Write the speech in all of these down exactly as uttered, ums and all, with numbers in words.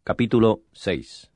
Capítulo seis.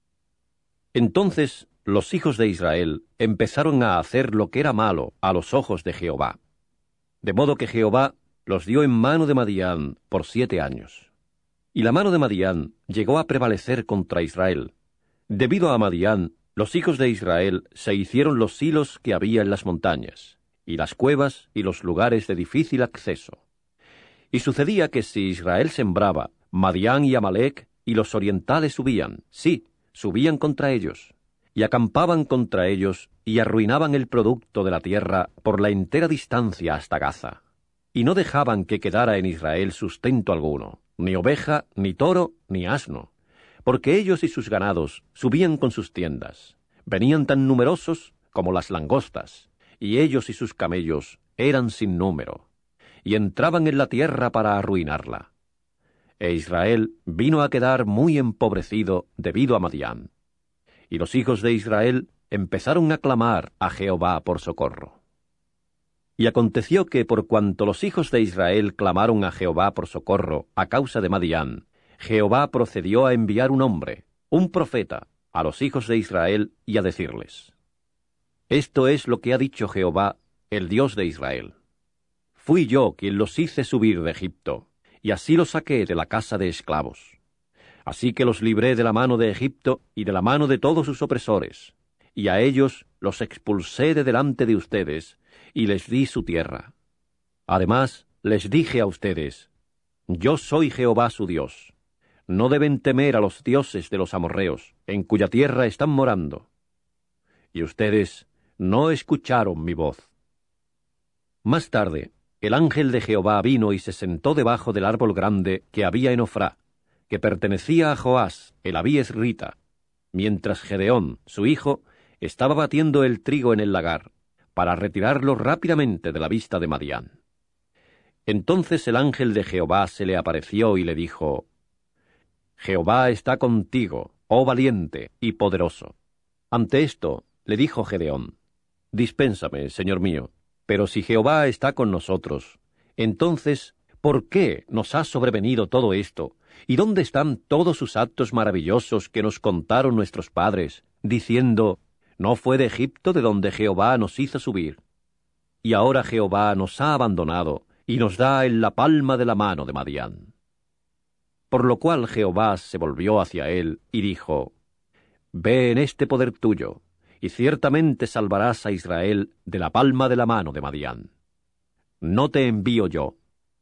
Entonces los hijos de Israel empezaron a hacer lo que era malo a los ojos de Jehová. De modo que Jehová los dio en mano de Madián por siete años. Y la mano de Madián llegó a prevalecer contra Israel. Debido a Madián, los hijos de Israel se hicieron los silos que había en las montañas, y las cuevas y los lugares de difícil acceso. Y sucedía que si Israel sembraba, Madián y Amalec y los orientales subían, sí, subían contra ellos, y acampaban contra ellos y arruinaban el producto de la tierra por la entera distancia hasta Gaza. Y no dejaban que quedara en Israel sustento alguno, ni oveja, ni toro, ni asno, porque ellos y sus ganados subían con sus tiendas, venían tan numerosos como las langostas, y ellos y sus camellos eran sin número, y entraban en la tierra para arruinarla. E Israel vino a quedar muy empobrecido debido a Madián. Y los hijos de Israel empezaron a clamar a Jehová por socorro. Y aconteció que por cuanto los hijos de Israel clamaron a Jehová por socorro a causa de Madián, Jehová procedió a enviar un hombre, un profeta, a los hijos de Israel y a decirles: Esto es lo que ha dicho Jehová, el Dios de Israel. Fui yo quien los hice subir de Egipto, y así los saqué de la casa de esclavos. Así que los libré de la mano de Egipto y de la mano de todos sus opresores, y a ellos los expulsé de delante de ustedes, y les di su tierra. Además, les dije a ustedes: Yo soy Jehová su Dios. No deben temer a los dioses de los amorreos, en cuya tierra están morando. Y ustedes no escucharon mi voz. Más tarde, el ángel de Jehová vino y se sentó debajo del árbol grande que había en Ofrá, que pertenecía a Joás, el abiesrita, mientras Gedeón, su hijo, estaba batiendo el trigo en el lagar, para retirarlo rápidamente de la vista de Madián. Entonces el ángel de Jehová se le apareció y le dijo: Jehová está contigo, oh valiente y poderoso. Ante esto le dijo Gedeón: Dispénsame, señor mío, pero si Jehová está con nosotros, entonces, ¿por qué nos ha sobrevenido todo esto? ¿Y dónde están todos sus actos maravillosos que nos contaron nuestros padres, diciendo: ¿No fue de Egipto de donde Jehová nos hizo subir? Y ahora Jehová nos ha abandonado, y nos da en la palma de la mano de Madián. Por lo cual Jehová se volvió hacia él, y dijo: Ve en este poder tuyo, y ciertamente salvarás a Israel de la palma de la mano de Madián. ¿No te envío yo?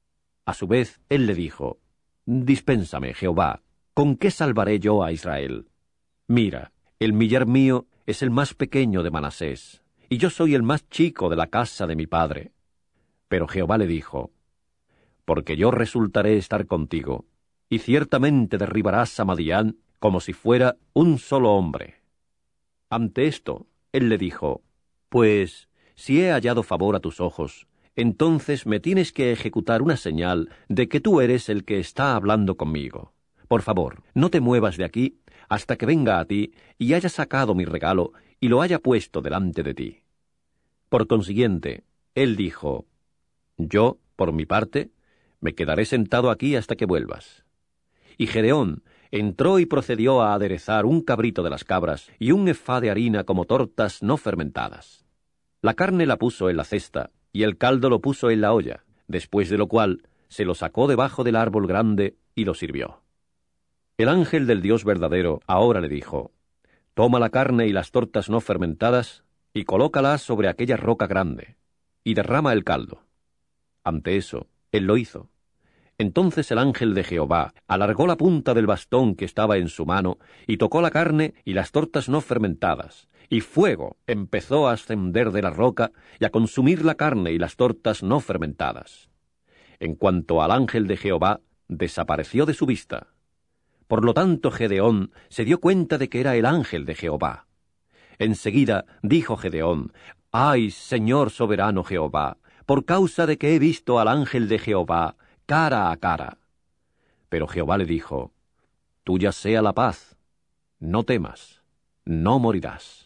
A su vez, él le dijo: Dispénsame, Jehová, ¿con qué salvaré yo a Israel? Mira, el millar mío es el más pequeño de Manasés, y yo soy el más chico de la casa de mi padre. Pero Jehová le dijo: Porque yo resultaré estar contigo, y ciertamente derribarás a Madián como si fuera un solo hombre. Ante esto, él le dijo: Pues, si he hallado favor a tus ojos, entonces me tienes que ejecutar una señal de que tú eres el que está hablando conmigo. Por favor, no te muevas de aquí hasta que venga a ti y haya sacado mi regalo y lo haya puesto delante de ti. Por consiguiente, él dijo: Yo, por mi parte, me quedaré sentado aquí hasta que vuelvas. Y Gedeón entró y procedió a aderezar un cabrito de las cabras y un efá de harina como tortas no fermentadas. La carne la puso en la cesta, y el caldo lo puso en la olla, después de lo cual se lo sacó debajo del árbol grande y lo sirvió. El ángel del Dios verdadero ahora le dijo: Toma la carne y las tortas no fermentadas, y colócalas sobre aquella roca grande, y derrama el caldo. Ante eso, él lo hizo. Entonces el ángel de Jehová alargó la punta del bastón que estaba en su mano, y tocó la carne y las tortas no fermentadas, y fuego empezó a ascender de la roca y a consumir la carne y las tortas no fermentadas. En cuanto al ángel de Jehová, desapareció de su vista. Por lo tanto Gedeón se dio cuenta de que era el ángel de Jehová. Enseguida dijo Gedeón: ¡Ay, Señor soberano Jehová, por causa de que he visto al ángel de Jehová cara a cara! Pero Jehová le dijo: Tuya sea la paz, no temas, no morirás.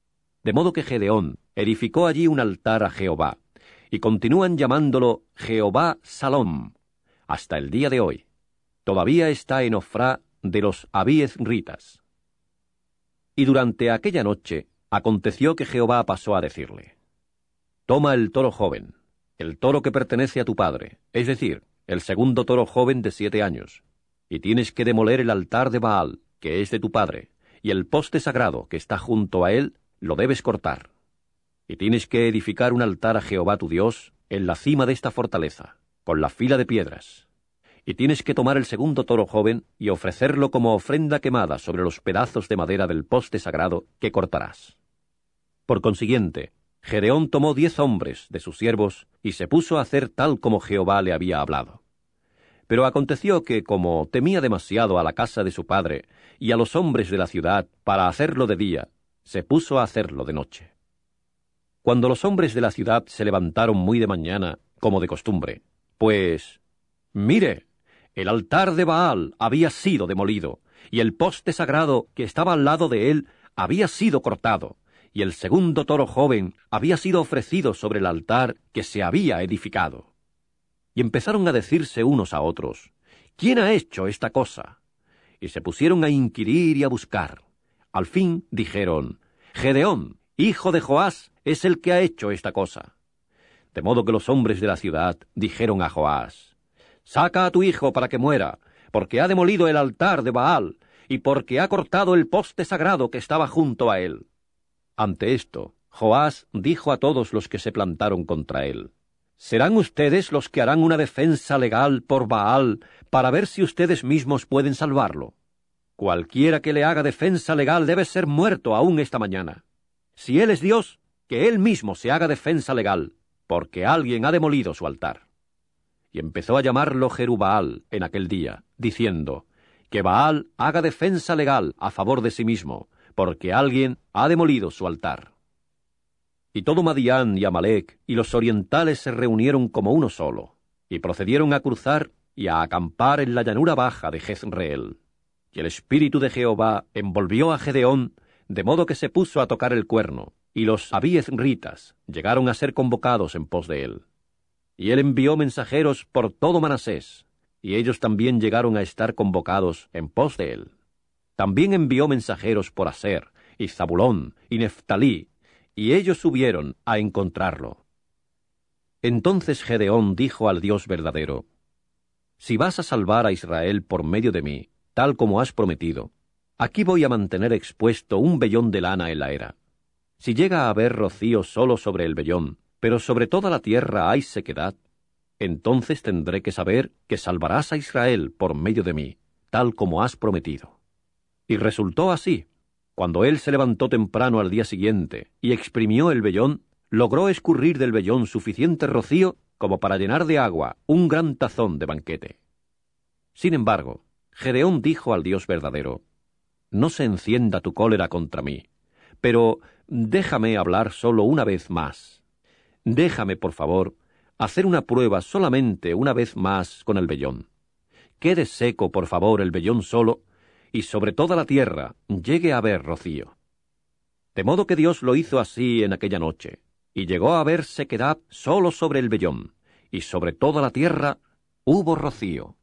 De modo que Gedeón edificó allí un altar a Jehová, y continúan llamándolo Jehová Salom, hasta el día de hoy. Todavía está en Ofrá de los abiezritas. Y durante aquella noche aconteció que Jehová pasó a decirle: Toma el toro joven, el toro que pertenece a tu padre, es decir, el segundo toro joven de siete años, y tienes que demoler el altar de Baal, que es de tu padre, y el poste sagrado que está junto a él lo debes cortar. Y tienes que edificar un altar a Jehová tu Dios en la cima de esta fortaleza, con la fila de piedras. Y tienes que tomar el segundo toro joven y ofrecerlo como ofrenda quemada sobre los pedazos de madera del poste sagrado que cortarás. Por consiguiente, Gedeón tomó diez hombres de sus siervos y se puso a hacer tal como Jehová le había hablado. Pero aconteció que, como temía demasiado a la casa de su padre y a los hombres de la ciudad para hacerlo de día, se puso a hacerlo de noche. Cuando los hombres de la ciudad se levantaron muy de mañana, como de costumbre, pues, mire, el altar de Baal había sido demolido, y el poste sagrado que estaba al lado de él había sido cortado, y el segundo toro joven había sido ofrecido sobre el altar que se había edificado. Y empezaron a decirse unos a otros: ¿Quién ha hecho esta cosa? Y se pusieron a inquirir y a buscar. Al fin dijeron: Gedeón, hijo de Joás, es el que ha hecho esta cosa. De modo que los hombres de la ciudad dijeron a Joás: Saca a tu hijo para que muera, porque ha demolido el altar de Baal, y porque ha cortado el poste sagrado que estaba junto a él. Ante esto, Joás dijo a todos los que se plantaron contra él: ¿Serán ustedes los que harán una defensa legal por Baal para ver si ustedes mismos pueden salvarlo? Cualquiera que le haga defensa legal debe ser muerto aún esta mañana. Si él es Dios, que él mismo se haga defensa legal, porque alguien ha demolido su altar. Y empezó a llamarlo Jerubbaal en aquel día, diciendo: Que Baal haga defensa legal a favor de sí mismo, porque alguien ha demolido su altar. Y todo Madián y Amalec y los orientales se reunieron como uno solo, y procedieron a cruzar y a acampar en la llanura baja de Jezreel. Y el espíritu de Jehová envolvió a Gedeón, de modo que se puso a tocar el cuerno, y los abiezritas llegaron a ser convocados en pos de él. Y él envió mensajeros por todo Manasés, y ellos también llegaron a estar convocados en pos de él. También envió mensajeros por Aser, y Zabulón, y Neftalí, y ellos subieron a encontrarlo. Entonces Gedeón dijo al Dios verdadero: Si vas a salvar a Israel por medio de mí, tal como has prometido, aquí voy a mantener expuesto un vellón de lana en la era. Si llega a haber rocío solo sobre el vellón, pero sobre toda la tierra hay sequedad, entonces tendré que saber que salvarás a Israel por medio de mí, tal como has prometido. Y resultó así. Cuando él se levantó temprano al día siguiente y exprimió el vellón, logró escurrir del vellón suficiente rocío como para llenar de agua un gran tazón de banquete. Sin embargo, Gedeón dijo al Dios verdadero: No se encienda tu cólera contra mí, pero déjame hablar solo una vez más. Déjame, por favor, hacer una prueba solamente una vez más con el vellón. Quede seco, por favor, el vellón solo, y sobre toda la tierra llegue a haber rocío. De modo que Dios lo hizo así en aquella noche, y llegó a haber sequedad solo sobre el vellón, y sobre toda la tierra hubo rocío.